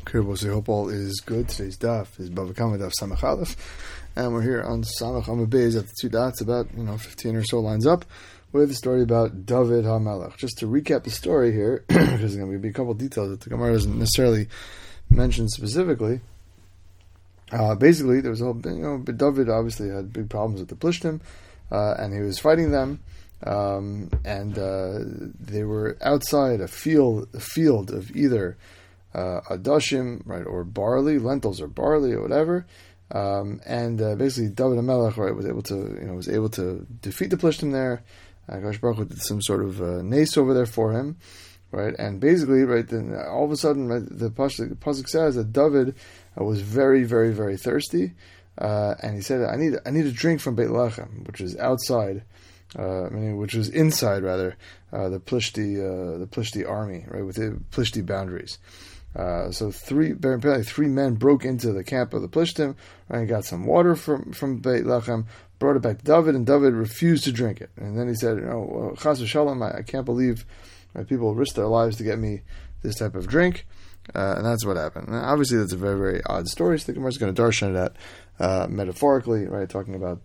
Kirbos, I hope all is good. Today's daf is Bava Kama daf Samach Aleph, and we're here on Samach Amud Beis at the two dots, about 15 or so lines up, with the story about David HaMelech. Just to recap the story here, because there's going to be a couple of details that the Gemara doesn't necessarily mention specifically. Basically, there was a whole, David obviously had big problems with the Plishtim, and he was fighting them. And they were outside a field of either adashim, right, or barley, lentils or barley or whatever. Basically David HaMelech, right, was able to defeat the Plishtim there. Akash Baruch Hu did some sort of nace over there for him, right? And basically, right, then all of a sudden, right, the pasuk says that David was very, very, very thirsty, and he said, "I need a drink from Beit Lechem, which is outside." Which was inside, rather, the Plishti army, right, with the Plishti boundaries. So three men broke into the camp of the Plishtim, right, and got some water from Beit Lechem, brought it back to David, and David refused to drink it. And then he said, Chas v'shalom, I can't believe people risk their lives to get me this type of drink. And that's what happened. And obviously, that's a very, very odd story. So the Gemara is going to darshan that metaphorically, right? Talking about,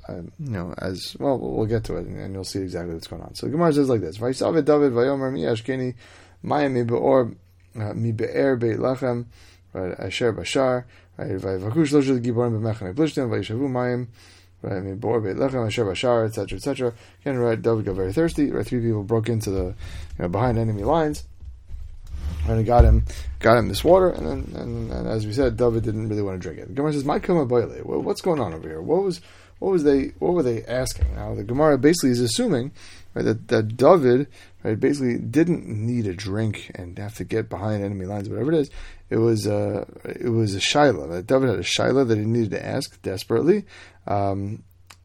as well, we'll get to it, and you'll see exactly what's going on. So the Gemara says like this: Vayisave David vayomer mi ashkeni mayim mi be'or mi be'er Beit Lechem, right? Asher bashar, right? Vayivakush loshel giborim b'mechanei plishtim vayishavu mayim, right? Mi be'or Beit Lechem Asher bashar, etc., etc. Again, right? David got very thirsty. Right? Three people broke into the behind enemy lines. And he got him this water, and as we said, David didn't really want to drink it. The Gemara says, "My kama boile." What's going on over here? What were they asking? Now the Gemara basically is assuming, right, that David, right, basically didn't need a drink and have to get behind enemy lines, whatever it is. It was a shaila. That David had a shaila that he needed to ask desperately, and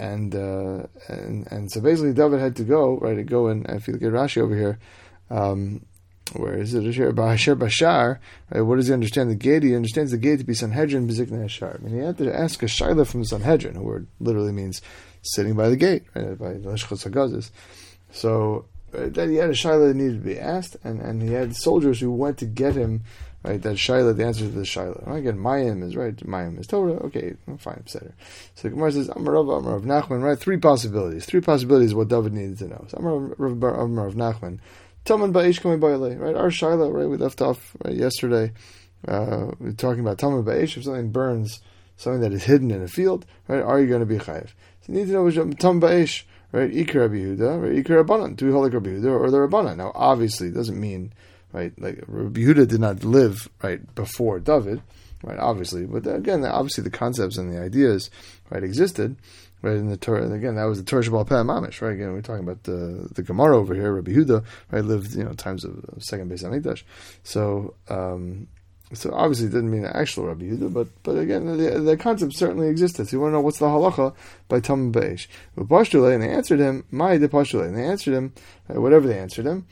so basically David had to go, right, and if you look at Rashi over here. Where is it? Asher bashar, right? What does he understand the gate? He understands the gate to be Sanhedrin b'ziknei Ashar. I mean, he had to ask a shaila from the Sanhedrin, who word literally means sitting by the gate, right? By Leshchos HaGazis. So that he had a shaila that needed to be asked, and he had soldiers who went to get him, right? That shaila, the answer to the shaila. Well, again, Mayim is right. Mayim is Torah. Okay, fine, etc. So the Gemara says, Amar Rav Nachman, right? Three possibilities of what David needed to know. So Amar Rav Nachman. Taman Ba'ish Kamei Ba'ilei, right? Our Shaila, right? We left off yesterday. We were talking about Taman Ba'ish. If something burns, something that is hidden in a field, right? Are you going to be chayiv? So you need to know which Taman Ba'ish, right? Iker Rabbi Yehuda, right? Iker Rabbanan. Do we hold like Rabbi Yehuda or the Rabbanan? Now, obviously, it doesn't mean, right? Like Rabbi Yehuda did not live right before David, right? Obviously, but again, obviously, the concepts and the ideas, right, existed. Right, in the Torah, and again, that was the Torah Shabbat Peh Mamish, right? Again, we're talking about the Gemara over here. Rabbi Yehuda, right, lived, times of second Beis Hamikdash. So obviously it didn't mean actual Rabbi Yehuda, but again, the concept certainly existed. So you want to know what's the halacha by Tam Beish. And they answered him, Mai de Pashtule, and they answered him, whatever they answered him,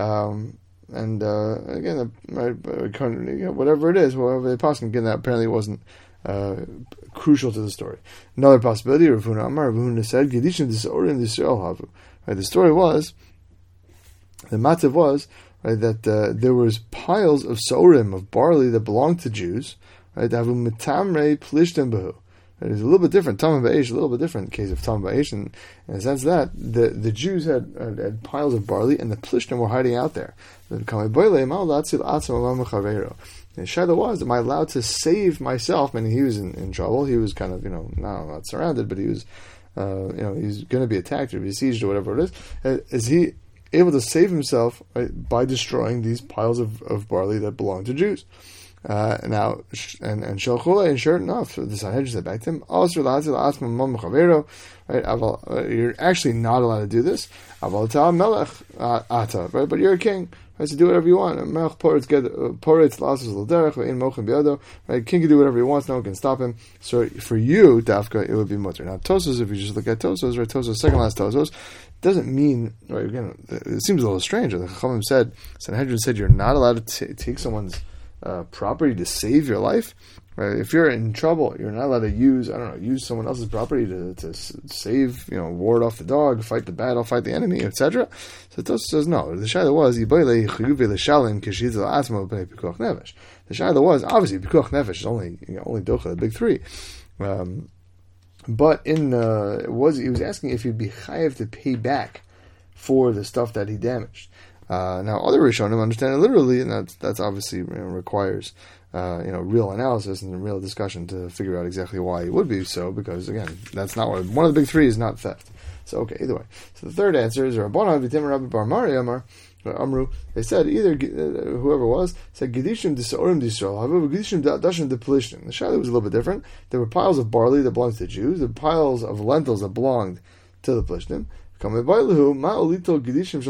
again, right, whatever it is, whatever they passed, again, that apparently wasn't crucial to the story. Another possibility, Rav Huna said, Gedishim Disorim Disrael Havu. Right, the story was, the matzav was, right, that there was piles of sorim, of barley that belonged to Jews, right, Havu Metamrei Plishtim Behu. It's a little bit different. Tamar Ba'esh, a little bit different case of Tamar Ba'esh, in the sense that the Jews had piles of barley, and the Plishtim were hiding out there. The shaila was, am I allowed to save myself? I mean, he was in trouble. He was kind of, not surrounded, but he was, he's going to be attacked or besieged or whatever it is. Is he able to save himself, right, by destroying these piles of barley that belong to Jews? Now, and Shalchule, and sure enough, the Sanhedrin said back to him, right, you're actually not allowed to do this, right, but you're a king, right, so do whatever you want. Right, king can do whatever he wants, no one can stop him. So for you, Dafka, it would be mutter. Now, Tosos, if you just look at Tosos, right, Tosos, second last Tosos, doesn't mean, right, again, it seems a little strange. The Chachamim said, Sanhedrin said, you're not allowed to take someone's property to save your life. Right? If you're in trouble, you're not allowed to use someone else's property to save, ward off the dog, fight the battle, fight the enemy, etc. So Tosfos says no. The shaila was the shaila was obviously pikuach nefesh is only docha the big three, but he was asking if he'd be chayav to pay back for the stuff that he damaged. Now other Rishonim understand it literally, and that's obviously requires real analysis and real discussion to figure out exactly why it would be so, because again, that's not one of the big three is not theft. So okay, either way. So the third answer is Rabbanan v'Tim Rabbi Bar Mari Amru. They said either whoever was said Gedishim d'Saorim d'Yisrael, however Gedishim d'Adashim d'Plishtim. The shaila was a little bit different. There were piles of barley that belonged to the Jews. There were piles of lentils that belonged to the Plishtim. Right? Is he allowed to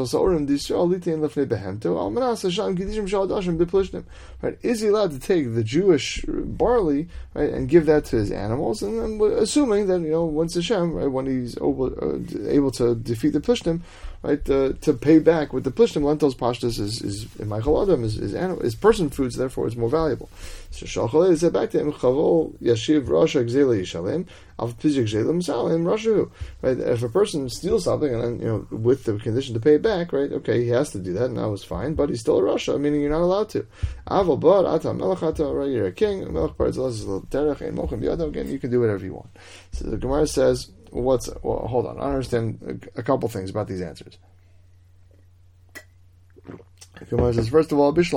take the Jewish barley, right, and give that to his animals, and then assuming that once Hashem, right, when he's able to defeat the Plishtim, right, to pay back with the Plishtim, lentils pashtus is Michael Adam is person foods, therefore it's more valuable. So Shalchalei said back to him, Chavol Yashiv Rasha Gzela Yishalem. Right? If a person steals something and then with the condition to pay it back, right? Okay, he has to do that, and that was fine. But he's still a Rasha, meaning you're not allowed to. Right? You're a king. Again, you can do whatever you want. So the Gemara says, hold on. I understand a couple things about these answers. The Gemara says, first of all, if the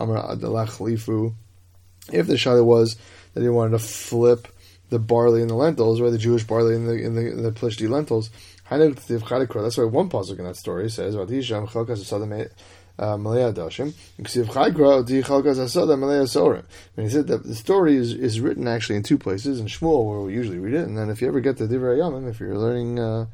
shaila was that he wanted to flip the barley and the lentils, or the Jewish barley and the Plishti lentils. That's why one pasuk in that story says, when he said that the story is written actually in two places, in Shmuel where we usually read it, and then if you ever get to Divrei Yamim, if you're learning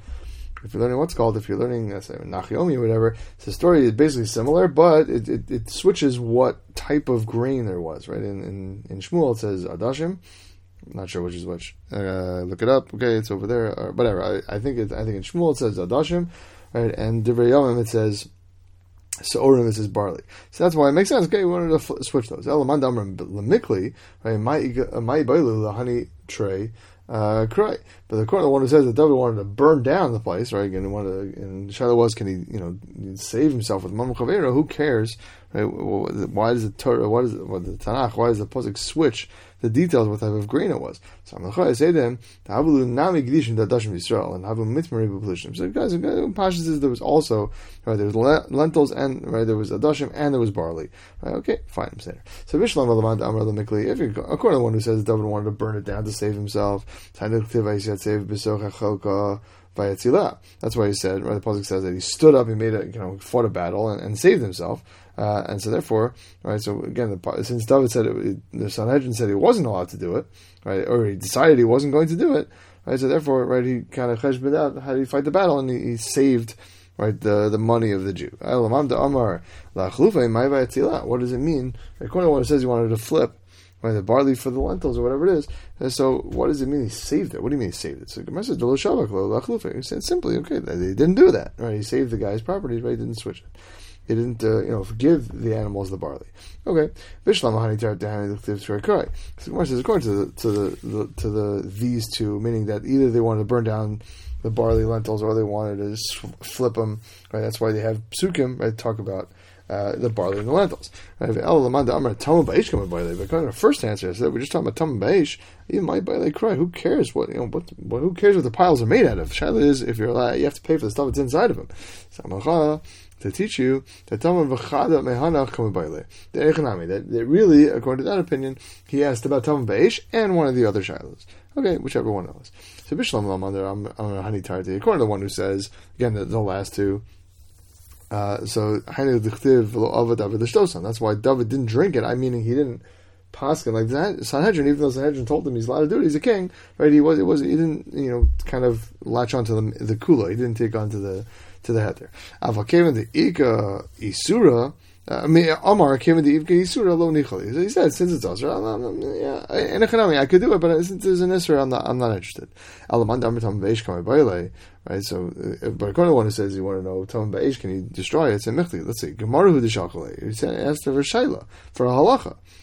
say Nachyomi or whatever, so the story is basically similar, but it switches what type of grain there was. Right in Shmuel it says Adashim. I'm not sure which is which. Look it up. Okay, it's over there. Or whatever. I think in Shmuel it says Adashim, right? And Divrei Yamim it says Seorim, it says barley. So that's why it makes sense. Okay, we wanted to switch those. Elaman Damar Lemikli, right? My Bailu Lahani Trey. Cry, but the one who says that David wanted to burn down the place, right? And Shiloh was, can he, save himself with Mamlu Chavera? Who cares, right? Why does the Torah? Why does the Tanakh? Why does the pasuk switch the details what type of grain it was? So I say to him, "Havulu nami gedishim dadashim Yisrael and havu mitmeri b'plishim." So guys, Pasha says there was also right. There was lentils and right. There was adashim and there was barley. Right? Okay, fine. I'm saying so. Vishlam alamad amar lemikli. If according to the one who says that David wanted to burn it down to save himself. That's why he said, right? The pasuk says that he stood up, he made fought a battle and saved himself, and so therefore, right. So again, since David said the Sanhedrin said he wasn't allowed to do it, right, or he decided he wasn't going to do it, right. So therefore, right, he kind of cheshbon out how do you fight the battle, and he saved. Right, the money of the Jew. What does it mean? According to what it says, he wanted to flip. Right, the barley for the lentils or whatever it is. And so, what does it mean he saved it? What do you mean he saved it? So, the Gemara says, he said simply, okay, they didn't do that. Right, he saved the guy's property, right? He didn't switch it. He didn't, give the animals the barley. Okay, Vishlam Hani Tar Dehani L'Chtiv. So, the Gemara says, according to these two, meaning that either they wanted to burn down the barley lentils or they wanted to just flip them. Right, that's why they have psukim. Right, talk about. The barley and the lentils. Right? But kind of the first answer is that we're just talking about Tamim Baish. Even my Bailey cry. Who cares who cares what the piles are made out of? Shaila is if you're allowed, you have to pay for the stuff that's inside of them. To teach you that that really, according to that opinion, he asked about Tamim Baish and one of the other Shailas. Okay, whichever one it was. So Bishlam according to the one who says again the last two. That's why David didn't drink it. Meaning he didn't paskin like that. Sanhedrin, even though Sanhedrin told him he's allowed to do it, he's a king, right? He didn't kind of latch onto the kula. He didn't take onto the heter. Ava came in the ika isura. Amar came in the ika isura lo nichali. He said, since it's usher, I could do it, but since there's an isra, I'm not interested. Alaman damartam veish kamei baile. Right, so, but according to one who says you want to know Tamim Baish, can you destroy it? It's a mechli. Let's see, Gemaru Dishakale. He said, asked for Shaila, for a halacha.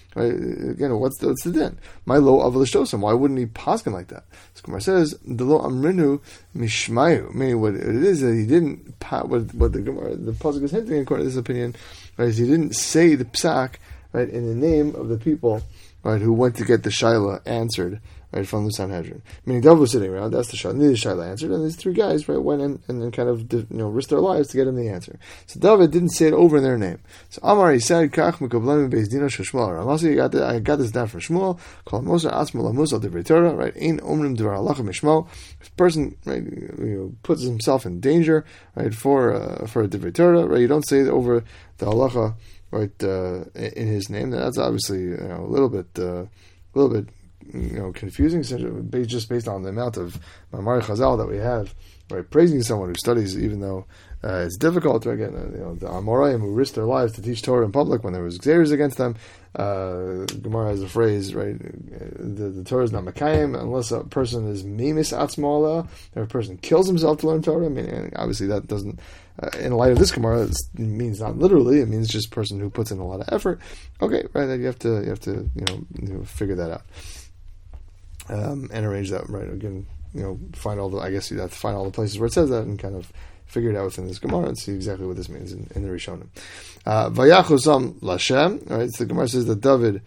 Right? Again, what's the din? My lo avalishtosim. Why wouldn't he paskin like that? So Gemara says the lo amrinu mishmayu. Meaning what it is that he didn't. What the Gemara, the pasuk is hinting according to this opinion, right? Is he didn't say the psak, right, in the name of the people, right, who went to get the shaila answered, right, from the Sanhedrin. Meaning David was sitting around, that's the shaila, neither shaila answered, and these three guys, right, went in and then kind of, risked their lives to get him the answer. So David didn't say it over in their name. So Amar, he said, Kach mekablanim beis dina sheshmuel. Ramasi, I got this down from Shmuel, called Moser Asmul Amos al Divrei Torah, right, Ein Omrim Dvar Halacha Mishmo. If a person, right, puts himself in danger, right, for a Divrei Torah, right, you don't say it over the halacha, right, in his name. That's obviously a little bit confusing, just based on the amount of Mamar Chazal that we have, right, praising someone who studies, even though it's difficult. Again, the Amoraim who risked their lives to teach Torah in public when there was xeris against them. Gemara has a phrase, right? The Torah is not Makayim unless a person is mimis atzmola, or a person kills himself to learn Torah. I mean, obviously that doesn't. In light of this Gemara, it means not literally. It means just a person who puts in a lot of effort. Okay, right? You have to figure that out and arrange that. Right? Again, find all the. I guess you have to find all the places where it says that and kind of figure it out within this Gemara and see exactly what this means in the Rishonim. Vayachosam Lashem. Right? So the Gemara says that David,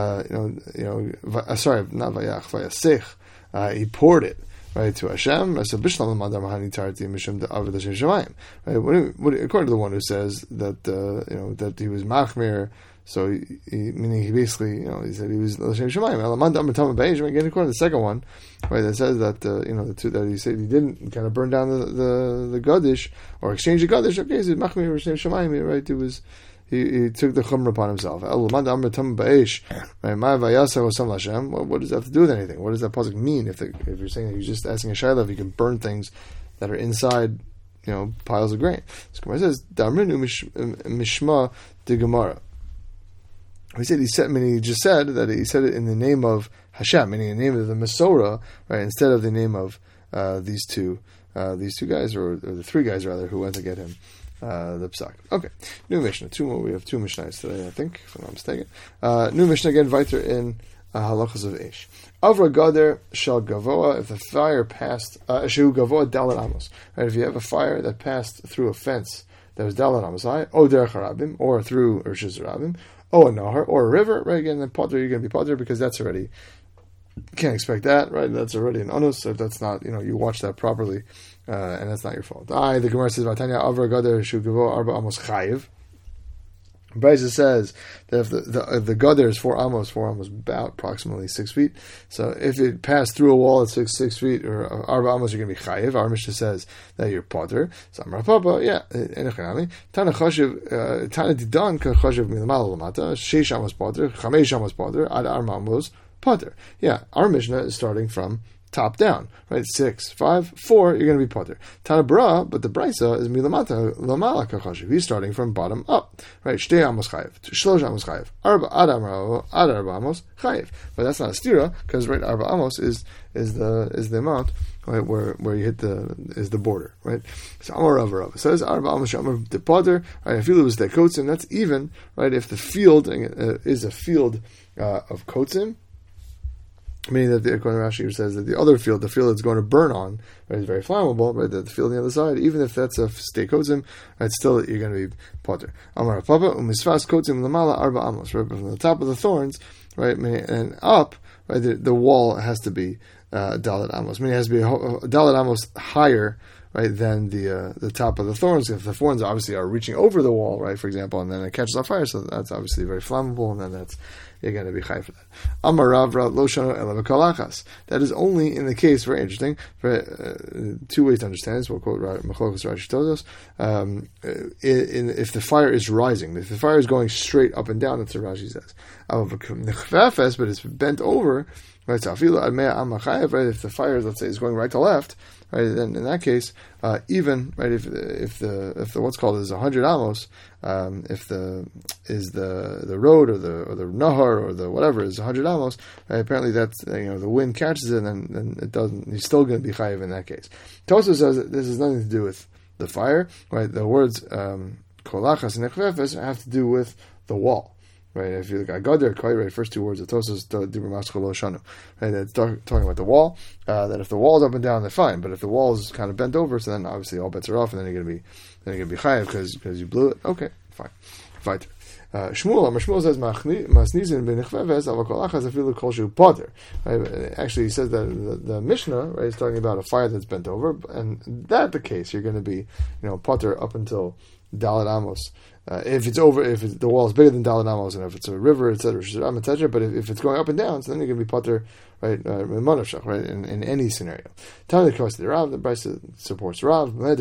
sorry, not Vayach, Vayasech. He poured it. Right, to Hashem, right? According to the one who says that that he was machmir, so meaning he basically he said he was l'shem shemayim. Again, according to the second one, right, that says that the two that he said he didn't kind of burn down the gadish or exchange the gadish. Okay, so machmir l'shem shemayim, right? It was. He took the chumrah upon himself. Right? What does that have to do with anything? What does that pasuk mean? If you're saying that you're just asking a shayla if you can burn things that are inside, piles of grain. So Gemara says, "Damrinu mishma de Gemara." He just said that he said it in the name of Hashem, meaning in the name of the Mesorah, right? Instead of the name of these two guys, or the three guys rather, who went to get him. The psak. Okay, new Mishnah. We have two Mishnahs today, I think, if I'm not mistaken. New Mishnah again, weiter in halachas of Eish. Avra gader shal gavoa. If the fire passed, shehu gavoa dalat amos. Right, if you have a fire that passed through a fence that was dalat amos high, o derech harabim, or through Rishus Harabim, o a nahar, or a river. Right, again, then potter, you're going to be potter because that's already. Can't expect that, right? That's already an onus. If that's not, you watch that properly, and that's not your fault. The Gemara says, "Vatanya avra gader shugavo arba amos chayiv." Brisa says that if the gader is 4 amos about approximately 6 feet. So if it passed through a wall at 6 feet or arba amos, you're going to be chayiv. Our Mishnah says that you're potter. So Amar Papa, yeah, enechanami. Tana chashiv, Tana didan ka chashiv milamala lamata. 6 amos potter, 5 amos potter, ad arba amos. Potter. Yeah, our Mishnah is starting from top down, right? 6, 5, 4, you're going to be potter. Tana bra, but the brisa is milamata lamala kachashiv. He's starting from bottom up, right? Shtei amos chayiv, shlosh amos chayiv, arba ad arba amos chayiv. But that's not a stira because right, arba amos is the amount. Right, where you hit is the border, right? So Amar Rav Rav says arba amos shamar de potter. Right, I feel it was the kotzim. That's even right if the field is a field of kotzim. Meaning that according to Rashi says that the other field, the field that's going to burn on, right, is very flammable, right? The field on the other side, even if that's a stay kotzim, right, still you're going to be potter. Amar Papa umisfas kotzim lamala arba amos, right? From the top of the thorns, right, and up, right, the wall has to be dalet amos. Meaning it has to be dalet amos higher, right, than the top of the thorns. If the thorns obviously are reaching over the wall, right, for example, and then it catches on fire, so that's obviously very flammable, and then you're going to be high for that. Amar Rav Rav lo shano ela b'kolachas. That is only in the case, very interesting, two ways to understand this. We'll quote Machlokas Rashi Todos. If the fire is rising, if the fire is going straight up and down, that's what Rashi says. But it's bent over, right, so if the fire, let's say, is going right to left, right, then in that case, even right if the what's called is 100 amos, if the road or the nahar or the whatever is 100 amos, right, apparently that's the wind catches it and then it doesn't. He's still going to be chayiv in that case. Tosa says that this has nothing to do with the fire, right? The words kolachas and echvefes have to do with the wall. right? If you look at Gadar, right, first two words of Tosos, Dibur Maschal Lo Shanu, right? That's talking about the wall. That if the wall's up and down, they're fine. But if the wall is kind of bent over, so then obviously all bets are off, and then you're going to be chayav because you blew it. Okay, fine. Fine. Shmuel says masnizin b'nechveves avakol achas afilu kol shu poter. Actually, he says that the Mishnah, right, is talking about a fire that's bent over, and that the case, you're going to be, poter up until Dalet Amos. If the wall is bigger than Dalet Amos, and if it's a river, etc., but if it's going up and down, so then you're going to be poter, right, right, in any scenario. Time the course of the Rav, the Bryce supports Rav. Right,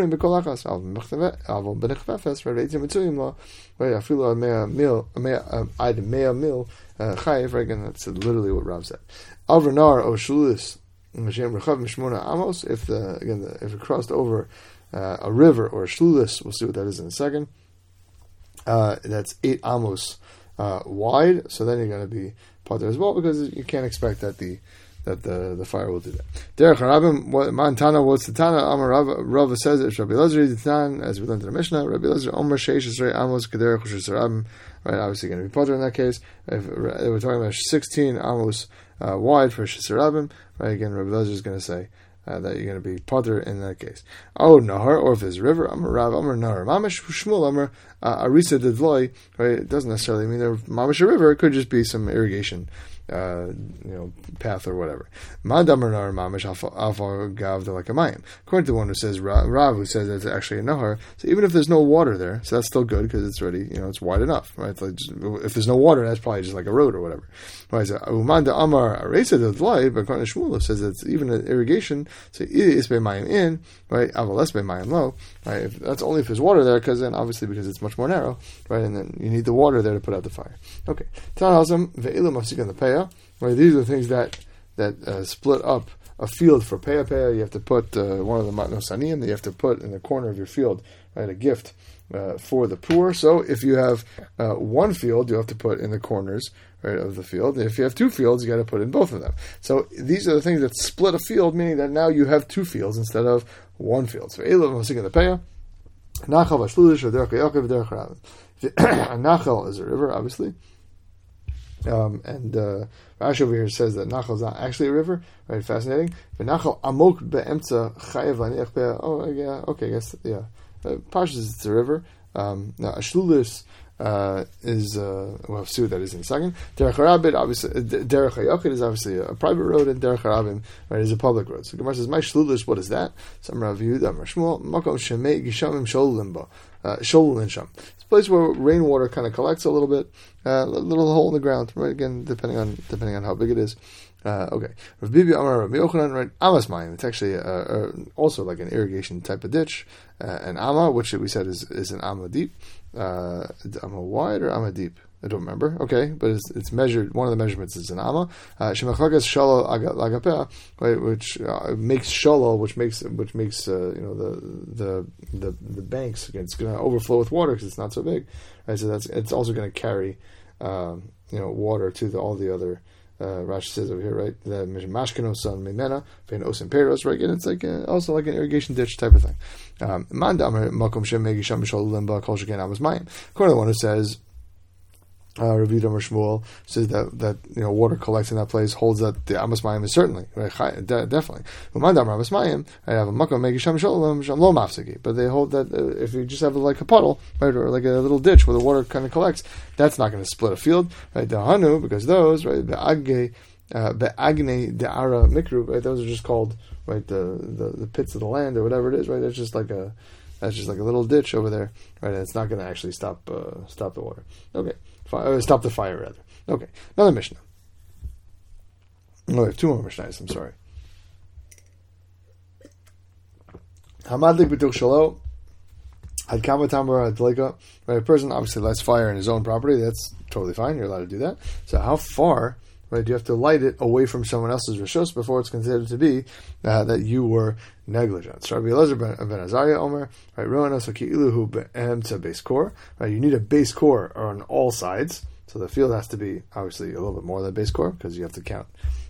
again, that's literally what Rav said. Avranar o Shulis Amos. If it crossed over a river or a shlulis, we'll see what that is in a second. That's 8 amos wide, so then you're going to be poter as well, because you can't expect that the fire will do that. Derech Rabim, Mantana, what's the Tana? Amar Rav says it. Rabbi Elazar the Tan, as we learned in the Mishnah. Rabbi Elazar Omer Sheish Esrei Amos Kederech Ushus Rabim. Right, obviously going to be poter in that case. If we're talking about 16 amos wide for Shus Rabim, right? Again, Rabbi Elazar is going to say that you're going to be poter in that case. Oh, Nahar, or if there's a river, Amar Rav, Amar Nahar, Mamish Shmuel, Amar Arisa Dedloi, right? It doesn't necessarily mean they're Mamish a river, it could just be some irrigation path or whatever. According to the one who says Rav, who says it's actually a nahar, so even if there's no water there, so that's still good because it's already, it's wide enough, right? It's like if there's no water, that's probably just like a road or whatever. Right? So Umanda Amar Aresa Dedloi, but according to Shmuel, says it's even an irrigation, so is mayim in, right? Avalas mayim low, right? That's only if there's water there, because then obviously because it's much more narrow, right? And then you need the water there to put out the fire. Okay. Right, these are the things that split up a field for peah. You have to put one of the matnos aniyim that you have to put in the corner of your field, right? A gift for the poor. So if you have one field, you have to put in the corners, right, of the field. And if you have 2 fields, you got to put in both of them. So these are the things that split a field, meaning that now you have 2 fields instead of 1 field. So Nachal is a river, obviously. And Rashi over here says that Nachal is not actually a river. Right, fascinating. But Nachal amok be'emtza chayev laniach be'ah. Oh, yeah, okay, I guess, yeah. Pashas, it's a river. Now, a shlulis is, we'll see what that is in a second. Derech Harabim, obviously, Derech Hayakid is obviously a private road, and Derech Harabim, right, is a public road. So Gemara says, my shlulis, what is that? Some Rav Yehuda, Amar Shmuel, makom shemei gishamim sholulim sham. It's a place where rainwater kind of collects a little bit, a little hole in the ground, right? Again, depending on how big it is. Okay. Rav Bibi Amar Rav Yochanan, right? Amas Mayim. It's actually also like an irrigation type of ditch. An Amma, which we said is an Amma deep. Amma wide or Amma deep? I don't remember. Okay, but it's measured. One of the measurements is an Amma. Shemachlakas Shalal Lagapeh, right? Which makes Shalal, which makes the banks. It's going to overflow with water because it's not so big, right? So it's also going to carry water to all the other. Rashi says over here, right? The Mashkeno son Mimena, Fein Osim Peros, right? And it's like also like an irrigation ditch type of thing. According to the one who says, Rav Yehuda Amar Shmuel says that water collects in that place, holds that the Amas Mayim is certainly right, definitely. But they hold that if you just have like a puddle, right, or like a little ditch where the water kind of collects, that's not going to split a field, right? Dahanu, because those, right, the Agne De'ara Mikru, right, those are just called, right, the pits of the land or whatever it is, right? That's just like a little ditch over there, right? And it's not going to actually stop the water. Okay. Stop the fire, rather. Okay, another Mishnah. Oh, we have 2 more Mishnahs, I'm sorry. Hamadlik b'tuch shalo, had kamatamar adlika. Right, a person obviously lights fire in his own property. That's totally fine. You're allowed to do that. So how far, right, do you have to light it away from someone else's rishos before it's considered to be that you were negligent? So Rabbi Elazar ben Azariah Omer, right, Roanos Aki'iluhu be'emtza base core. Right, you need a base core on all sides. So the field has to be obviously a little bit more than base core because you have to count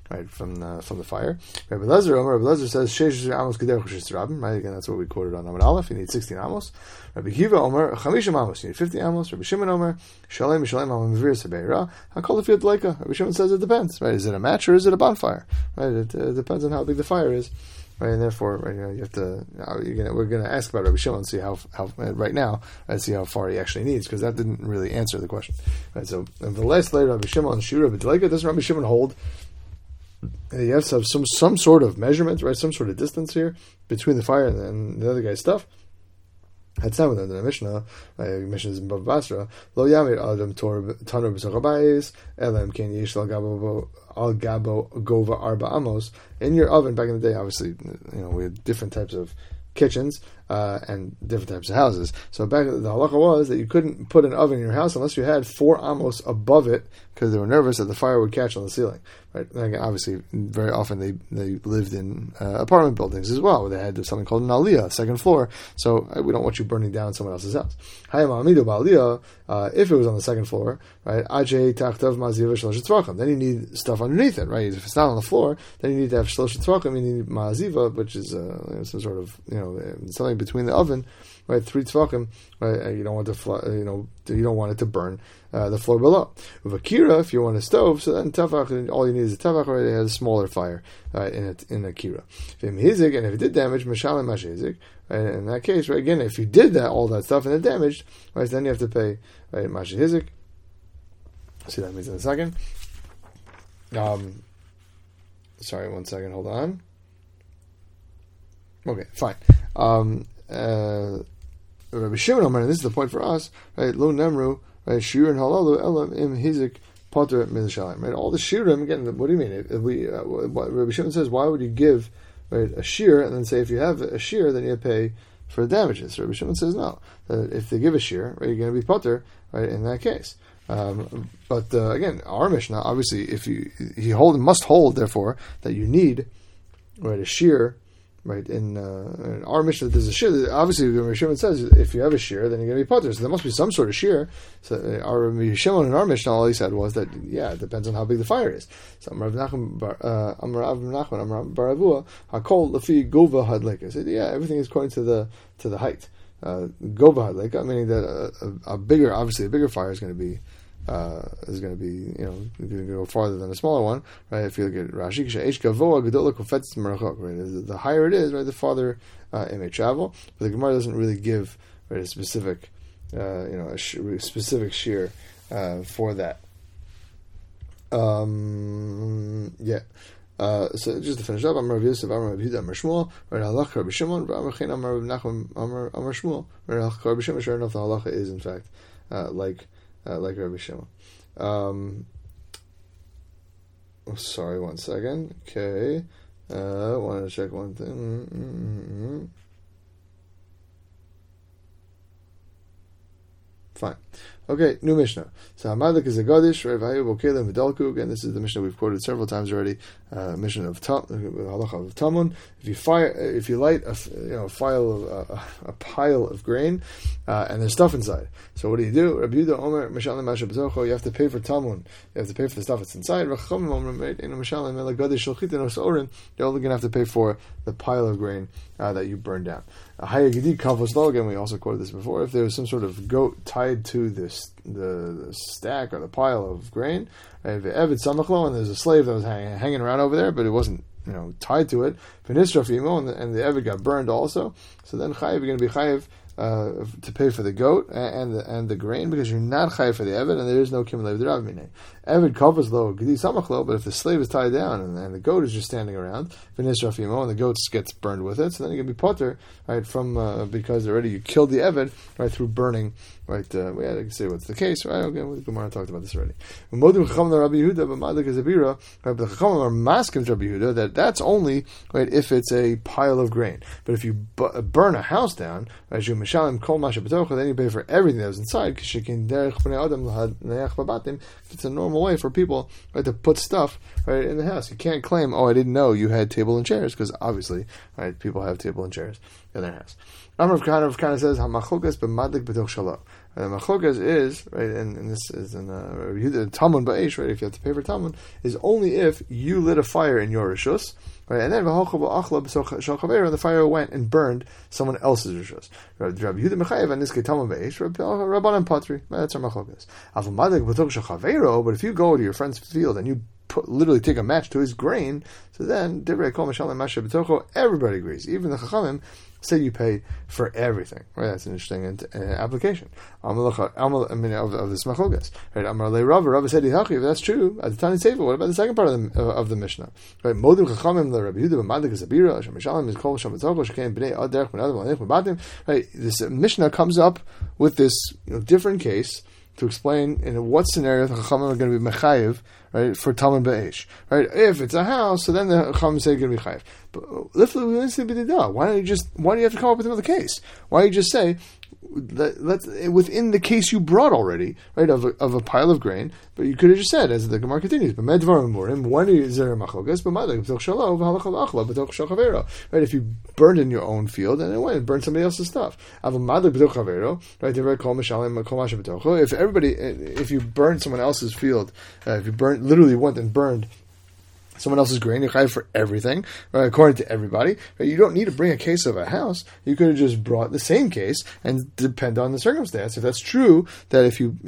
right, from the fire. Rabbi Lezer says Sheish Amos Kederech Shis Rabim, right? Again, that's what we quoted on Amud Aleph. You need 16 Amos. Rabbi Kiva Omer Chamishim Amos. You need 50 Amos. Rabbi Shimon Omer Shalem Amos Mevir Sebeira. Hakol Lefiyat Leika. Rabbi Shimon says it depends, right? Is it a match or is it a bonfire? Right? It depends on how big the fire is. Right, and therefore, right, you have to. We're going to ask about Rabbi Shimon and see how right now, and see how far he actually needs, because that didn't really answer the question. Right, so the last later, Rabbi Shimon Shura B'Dleika, doesn't Rabbi Shimon hold? You have to have some sort of measurement, right? Some sort of distance here between the fire and the other guy's stuff. That's not within the Mishnah. Mishnah is in Bava Basra. Lo yamir adam tanur b'sochabayis elam ken yesh al gabo gova arba amos. In your oven, back in the day, obviously, we had different types of kitchens and different types of houses. So back the halacha was that you couldn't put an oven in your house unless you had 4 amos above it, because they were nervous that the fire would catch on the ceiling. Right? And again, obviously, very often they lived in apartment buildings as well, where they had something called an aliyah, second floor. So we don't want you burning down someone else's house. If it was on the second floor, right? Then you need stuff underneath it, right? If it's not on the floor, then you need to have shlosh tzvachim. You need ma'aziva, which is some sort of something between the oven, right? 3 tzvachim, right? You don't want you don't want it to burn the floor below. With a kira, if you want a stove, so then tefach, all you need is a tefach, right? It has a smaller fire in a kira. And if it did damage, mashalim mashizik, right? In that case, right? Again, if you did all that stuff and it damaged, right? Then you have to pay, right? Mashizik. See what that means in a second. Sorry, 1 second. Hold on. Okay, fine. Rabbi Shimon Omer, and this is the point for us, right? Lo nemru, right? Shir and halalu elam im hizik potter milishalim, right? All the shirim, again, what do you mean? If what Rabbi Shimon says, why would you give, right, a shir and then say if you have a shir, then you pay for the damages? So Rabbi Shimon says no. That if they give a shir, right, you're going to be potter, right, in that case. But again, our Mishnah, obviously, if he must hold, therefore, that you need, right, a shir. Right, in our Mishnah, there's a shear. Obviously, Rabbi Shimon says if you have a shear, then you're going to be potter. So there must be some sort of shear. So our Rabbi Shimon in our Mishnah, all he said was that it depends on how big the fire is. So Amar Rav Nachman Bar Avua Hakol Lafi Gova Hadleka. Said everything is according to the height. Gova Hadleka, meaning that a bigger fire is going to be. Going to go farther than a smaller one, right? If you look at Rashi, right? The higher it is, right, the farther it may travel. But the Gemara doesn't really give, right, a specific, specific shear for that. So just to finish up, Amar Rav Yosef, Amar Rav Yehuda, Amar Shmuel, right? Halach Rabbi Shimon, Amar Chen, Amar Rav Nachman, Amar Shmuel, right? Halach Rabbi Shimon. Sure enough, the halacha is in fact like Rabbi Shimon. Sorry, 1 second. Okay. Wanted to check one thing. Fine. Okay, new Mishnah. So Hamadik is a Gadish, Revayu Bokelim Vidalku. Again, this is the Mishnah we've quoted several times already. Mishnah of Halacha of Tamun. If you light a pile of grain, and there's stuff inside. So what do? Rabbi Yehuda Omer Mishalim Masha B'Zocho. You have to pay for Tamun. You have to pay for the stuff that's inside. Racham Omer Mishalim Ela Gadish Shalchitin Orin. You're only going to have to pay for the pile of grain that you burned down. Hayagidi Kavos. Again, we also quoted this before. If there was some sort of goat tied to the stack or the pile of grain, right? Evid Samachlo, and there's a slave that was hanging around over there, but it wasn't tied to it. And the Evid got burned also. So then Chayiv, you're going to be Chayiv to pay for the goat and the grain, because you're not Chayiv for the Evid, and there is no Kim Lev D'Rav Minei. Evid Kavos Lo Gedi Samachlo, but if the slave is tied down and the goat is just standing around, and the goat gets burned with it, so then you're going to be potter, right, from because already you killed the Evid, right, through burning. Right, we had to say what's the case, right? Okay, the Gemara talked about this already. But the Chacham are masking Rabbi Yehuda that's only, right, if it's a pile of grain. But if you burn a house down, right, then you pay for everything that was inside. It's a normal way for people, right, to put stuff, right, in the house. You can't claim, I didn't know you had table and chairs, because obviously, right, people have table and chairs in their house. Amar of Kana says, "Hamachokas b'madlik b'toch shalom." Machlokas is, right, and this is in Talmud Ba'esh, right, if you have to pay for Talmud, is only if you lit a fire in your Rishus, right, and then the fire went and burned someone else's Rishus. Rabbi Yehuda Mechayev, and this is Talmud Ba'esh, Rabbanan Patri, that's our Machlokas. But if you go to your friend's field and you literally take a match to his grain, so then everybody agrees. Even the Chachamim said you pay for everything. Right? That's an interesting application of this machlokas. Right? Amar le Rava said, if that's true, at the Tani Sefer, what about the second part of the Mishnah? Right? Modim Chachamim le Rabbi Yehuda b'madik zabira shemishalim is kol shabbatocho shekein b'nei aderech b'nadam l'nech b'batim. Right? This Mishnah comes up with this different case to explain in what scenario the Chachamim are going to be mechayev, right, for Talmud Ba'esh. Right? If it's a house, so then the Chachamim say you're going to be chayev. But why don't you have to come up with another case? Why don't you just say, let's within the case you brought already, right, of a pile of grain, but you could have just said, as the Gemara continues, when is there a machlokas? Right, if you burned in your own field and it went and burned somebody else's stuff. Right, if you burned someone else's field, if you literally went and burned someone else's grain, you're chayav for everything, right, according to everybody. Right? You don't need to bring a case of a house. You could have just brought the same case and depend on the circumstance. If that's true, that if you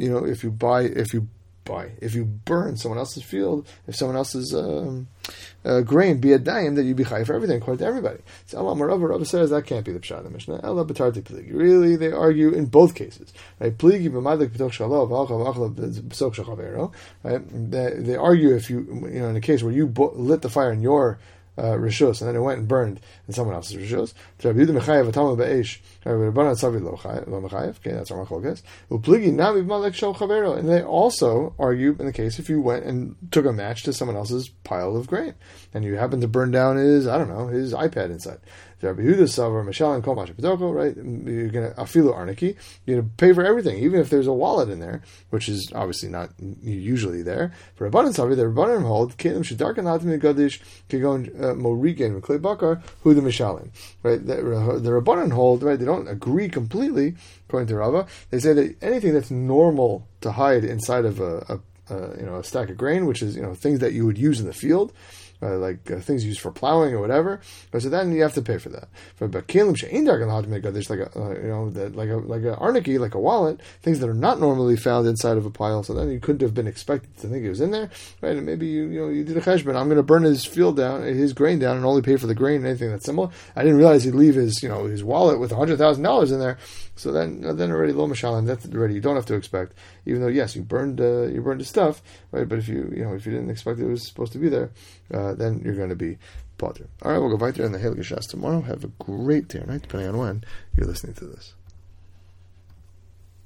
burn someone else's field, if someone else's grain be a daim, that you'd be chayav for everything according to everybody. So Rava says that can't be the pshat of the Mishnah. Ela b'tarti pligi. Really, they argue in both cases. Right? Pligi b'madik b'tok shalov v'achal b'sok shachavero. Right? They argue if you in a case where you lit the fire in your Rishus, and then it went and burned in someone else's Rishus. Rabbi Yehuda Mechayev Talmud Ba'esh, Rabbanan Savi lo Mechayev. Okay, that's our Machlokas. Upligi Nami B'malek Shel Chavero, and they also argue in the case if you went and took a match to someone else's pile of grain, and you happened to burn down his iPad inside. Rabbi Yehuda Savar Mishal and Kol Masha B'toko, right? You're gonna afilu arniki. You're gonna pay for everything, even if there's a wallet in there, which is obviously not usually there. For Rabbanan Savi, the Rabbanan hold Kelim Shedarkan Hatim Gadish Kegon Morigen Klei Bakar Hu the Mishalim. Right? The Rabbanan hold, right? They don't agree completely, according to Rava. They say that anything that's normal to hide inside of a stack of grain, which is things that you would use in the field. Like things used for plowing or whatever, so then you have to pay for that. But kelim she'ein darkan lahatim gadish, like a arniki, like a wallet, things that are not normally found inside of a pile. So then you couldn't have been expected to think it was in there, right? And maybe you did a cheshbon. I'm going to burn his field down, his grain down, and only pay for the grain and anything that's similar. I didn't realize he'd leave his wallet with $100,000 in there. So then already lo mashalim, that's already you don't have to expect. Even though yes, you burned his stuff, right? But if you didn't expect it was supposed to be there, then you're going to be potter. All right, we'll go right there in the Hail Geshas tomorrow. Have a great day or night, depending on when you're listening to this.